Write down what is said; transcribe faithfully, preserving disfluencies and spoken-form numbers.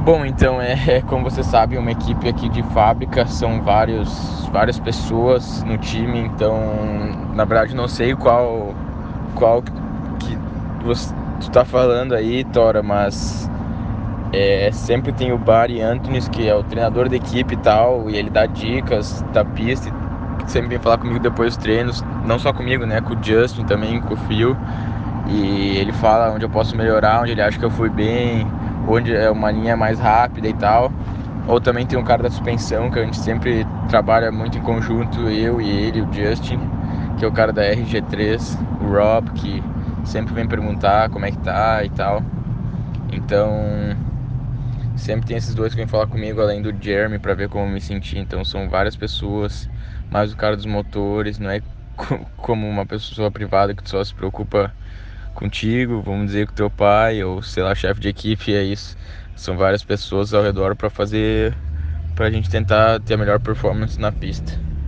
Bom, então é, é como você sabe, uma equipe aqui de fábrica, são vários, várias pessoas no time, então na verdade não sei qual qual que você tu tá falando aí, Tora, mas é, sempre tem o Barry Antunes, que é o treinador da equipe e tal, e ele dá dicas da pista, e sempre vem falar comigo depois dos treinos, não só comigo, né, com o Justin também, com o Phil. E ele fala onde eu posso melhorar, onde ele acha que eu fui bem, onde é uma linha mais rápida e tal. Ou também tem um cara da suspensão, que a gente sempre trabalha muito em conjunto, eu e ele, o Justin, que é o cara da R G três, o Rob, que sempre vem perguntar como é que tá e tal. Então, sempre tem esses dois que vêm falar comigo, além do Jeremy, pra ver como eu me senti. Então são várias pessoas, mais o cara dos motores, não é como uma pessoa privada que só se preocupa contigo, vamos dizer, com teu pai, ou sei lá, chefe de equipe. É isso. São várias pessoas ao redor para fazer, pra gente tentar ter a melhor performance na pista.